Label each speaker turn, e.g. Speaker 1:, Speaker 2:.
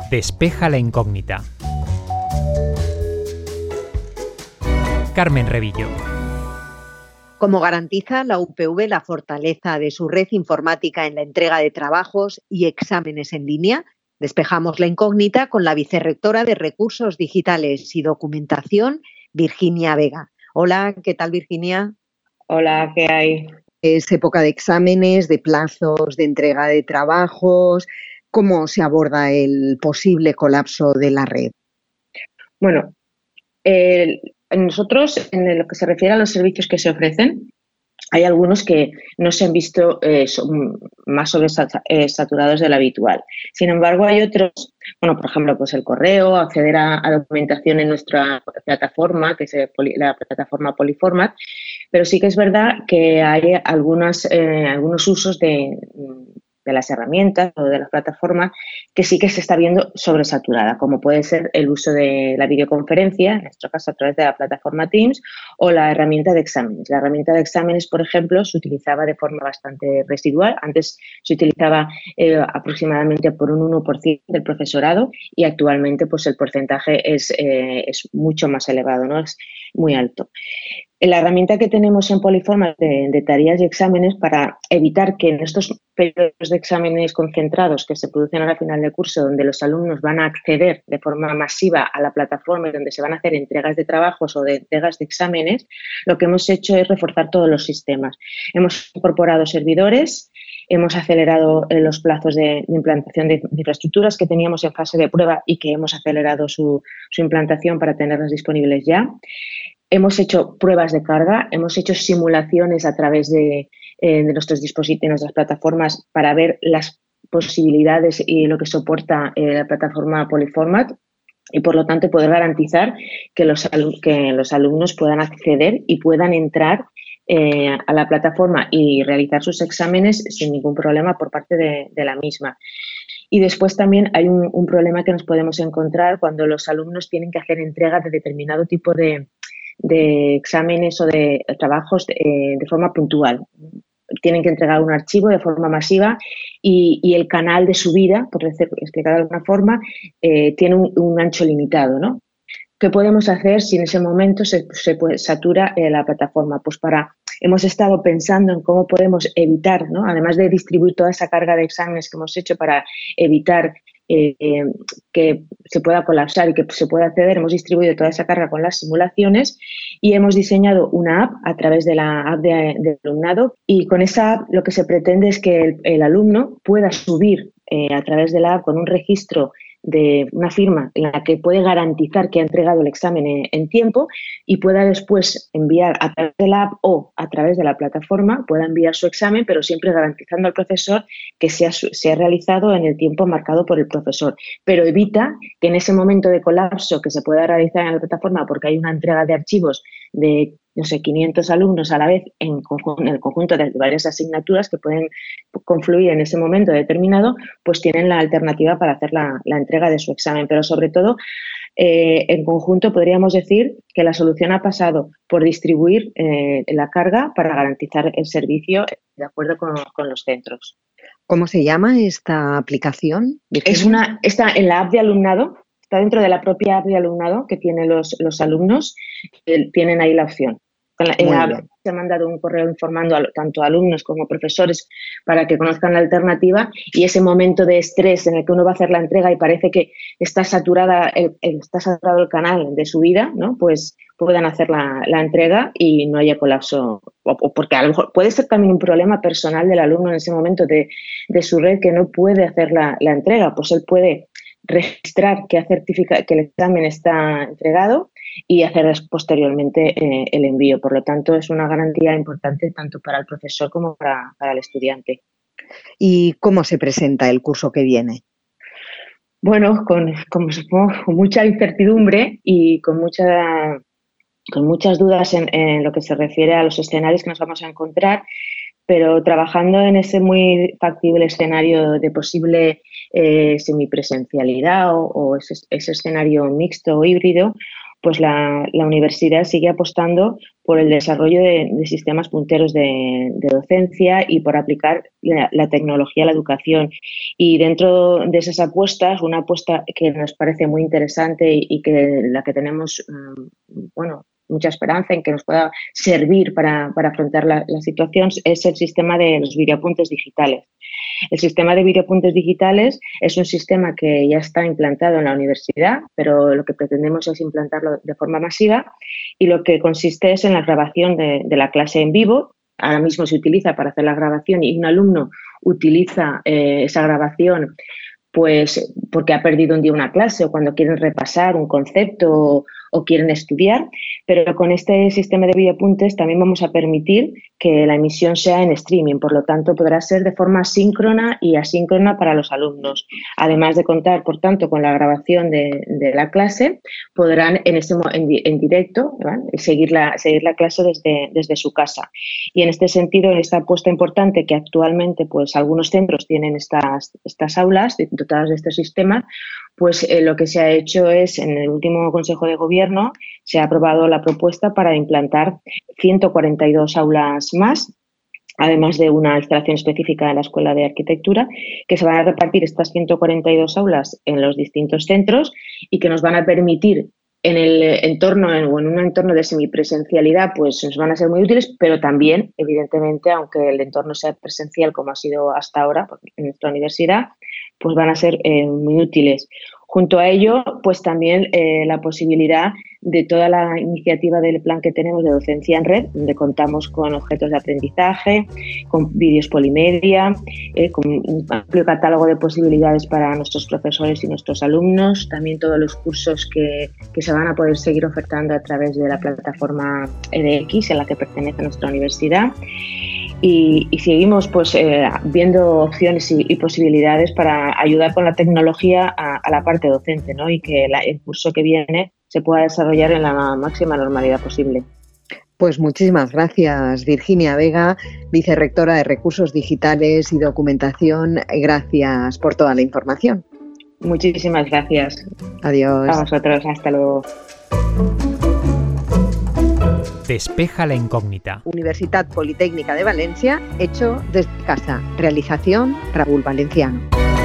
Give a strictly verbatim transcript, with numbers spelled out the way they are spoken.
Speaker 1: Despeja la incógnita. Carmen Revillo.
Speaker 2: ¿Cómo garantiza la U P V la fortaleza de su red informática en la entrega de trabajos y exámenes en línea? Despejamos la incógnita con la vicerrectora de Recursos Digitales y Documentación, Virginia Vega. Hola, ¿qué tal, Virginia?
Speaker 3: Hola, ¿qué hay?
Speaker 2: Es época de exámenes, de plazos, de entrega de trabajos. ¿Cómo se aborda el posible colapso de la red?
Speaker 3: Bueno, eh, nosotros, en lo que se refiere a los servicios que se ofrecen, hay algunos que no se han visto eh, son más sobresaturados de lo habitual. Sin embargo, hay otros, bueno, por ejemplo, pues el correo, acceder a, a documentación en nuestra plataforma, que es la plataforma Polyformat, pero sí que es verdad que hay algunas, eh, algunos usos de, de las herramientas o de las plataformas que sí que se está viendo sobresaturada, como puede ser el uso de la videoconferencia, en nuestro caso a través de la plataforma Teams, o la herramienta de exámenes. La herramienta de exámenes, por ejemplo, se utilizaba de forma bastante residual. Antes se utilizaba eh, aproximadamente por un uno por ciento del profesorado y actualmente pues el porcentaje es, eh, es mucho más elevado, ¿no? Es muy alto. La herramienta que tenemos en Polyformat de, de tareas y exámenes para evitar que en estos periodos de exámenes concentrados que se producen a la final del curso, donde los alumnos van a acceder de forma masiva a la plataforma y donde se van a hacer entregas de trabajos o de entregas de exámenes, lo que hemos hecho es reforzar todos los sistemas. Hemos incorporado servidores, hemos acelerado los plazos de, de implantación de infraestructuras que teníamos en fase de prueba y que hemos acelerado su, su implantación para tenerlas disponibles ya. Hemos hecho pruebas de carga, hemos hecho simulaciones a través de, eh, de nuestros dispositivos, de nuestras plataformas para ver las posibilidades y lo que soporta eh, la plataforma Polyformat y, por lo tanto, poder garantizar que los, que los alumnos puedan acceder y puedan entrar eh, a la plataforma y realizar sus exámenes sin ningún problema por parte de, de la misma. Y después también hay un, un problema que nos podemos encontrar cuando los alumnos tienen que hacer entrega de determinado tipo de de exámenes o de trabajos de, eh, de forma puntual. Tienen que entregar un archivo de forma masiva y, y el canal de subida, por explicar de alguna forma, eh, tiene un, un ancho limitado, ¿no? ¿Qué podemos hacer si en ese momento se, se puede, satura eh, la plataforma? Pues para, hemos estado pensando en cómo podemos evitar, ¿no? Además de distribuir toda esa carga de exámenes que hemos hecho para evitar Eh, eh, que se pueda colapsar y que se pueda acceder, hemos distribuido toda esa carga con las simulaciones y hemos diseñado una app a través de la app de, de alumnado, y con esa app lo que se pretende es que el, el alumno pueda subir eh, a través de la app con un registro de una firma en la que puede garantizar que ha entregado el examen en, en tiempo y pueda después enviar a través de la app o a través de la plataforma, pueda enviar su examen, pero siempre garantizando al profesor que se ha, se ha realizado en el tiempo marcado por el profesor. Pero evita que en ese momento de colapso que se pueda realizar en la plataforma porque hay una entrega de archivos de, no sé, quinientos alumnos a la vez en, en el conjunto de varias asignaturas que pueden confluir en ese momento determinado, pues tienen la alternativa para hacer la, la entrega de su examen. Pero sobre todo, eh, en conjunto podríamos decir que la solución ha pasado por distribuir eh, la carga para garantizar el servicio de acuerdo con, con los centros.
Speaker 2: ¿Cómo se llama esta aplicación, Virginia?
Speaker 3: Es una, está en la app de alumnado, está dentro de la propia app de alumnado que tienen los, los alumnos, eh, tienen ahí la opción. En la, en la app se ha mandado un correo informando a, tanto a alumnos como a profesores para que conozcan la alternativa, y ese momento de estrés en el que uno va a hacer la entrega y parece que está saturada el, el, está saturado el canal de subida, ¿no? Pues puedan hacer la, la entrega y no haya colapso. O, o porque a lo mejor puede ser también un problema personal del alumno en ese momento de, de su red que no puede hacer la, la entrega, pues él puede registrar que, ha certifica, que el examen está entregado y hacer posteriormente eh, el envío. Por lo tanto, es una garantía importante tanto para el profesor como para, para el estudiante.
Speaker 2: ¿Y cómo se presenta el curso que viene?
Speaker 3: Bueno, con, como supongo, con mucha incertidumbre y con, mucha, con muchas dudas en, en lo que se refiere a los escenarios que nos vamos a encontrar, pero trabajando en ese muy factible escenario de posible eh, semipresencialidad o, o ese, ese escenario mixto o híbrido, pues la, la universidad sigue apostando por el desarrollo de, de sistemas punteros de, de docencia y por aplicar la, la tecnología a la educación. Y dentro de esas apuestas, una apuesta que nos parece muy interesante y, y que la que tenemos, bueno, mucha esperanza en que nos pueda servir para, para afrontar la, la situación es el sistema de los videoapuntes digitales. El sistema de videoapuntes digitales es un sistema que ya está implantado en la universidad, pero lo que pretendemos es implantarlo de forma masiva y lo que consiste es en la grabación de, de la clase en vivo. Ahora mismo se utiliza para hacer la grabación y un alumno utiliza eh, esa grabación pues porque ha perdido un día una clase o cuando quieren repasar un concepto o, o quieren estudiar, pero con este sistema de videoapuntes también vamos a permitir que la emisión sea en streaming, por lo tanto podrá ser de forma síncrona y asíncrona para los alumnos. Además de contar, por tanto, con la grabación de, de la clase, podrán en, ese, en, en directo, ¿vale?, seguir, la, seguir la clase desde, desde su casa. Y en este sentido, en esta apuesta importante que actualmente pues algunos centros tienen estas, estas aulas dotadas de este sistema, pues eh, lo que se ha hecho es, en el último Consejo de Gobierno, se ha aprobado la propuesta para implantar ciento cuarenta y dos aulas más, además de una instalación específica en la Escuela de Arquitectura, que se van a repartir estas ciento cuarenta y dos aulas en los distintos centros y que nos van a permitir en el entorno o en un entorno de semipresencialidad, pues nos van a ser muy útiles, pero también, evidentemente, aunque el entorno sea presencial como ha sido hasta ahora en nuestra universidad, pues van a ser eh, muy útiles. Junto a ello, pues también eh, la posibilidad de toda la iniciativa del plan que tenemos de docencia en red, donde contamos con objetos de aprendizaje, con vídeos polimedia, eh, con un amplio catálogo de posibilidades para nuestros profesores y nuestros alumnos, también todos los cursos que, que se van a poder seguir ofertando a través de la plataforma E D X en la que pertenece nuestra universidad. Y, y seguimos pues eh, viendo opciones y, y posibilidades para ayudar con la tecnología a, a la parte docente, ¿no? Y que la, el curso que viene se pueda desarrollar en la máxima normalidad posible.
Speaker 2: Pues muchísimas gracias, Virginia Vega, vicerrectora de Recursos Digitales y Documentación. Gracias por toda la información.
Speaker 3: Muchísimas gracias.
Speaker 2: Adiós.
Speaker 3: A vosotros, hasta luego.
Speaker 1: Despeja la incógnita.
Speaker 2: Universitat Politécnica de Valencia, hecho desde casa. Realización Raúl Valenciano.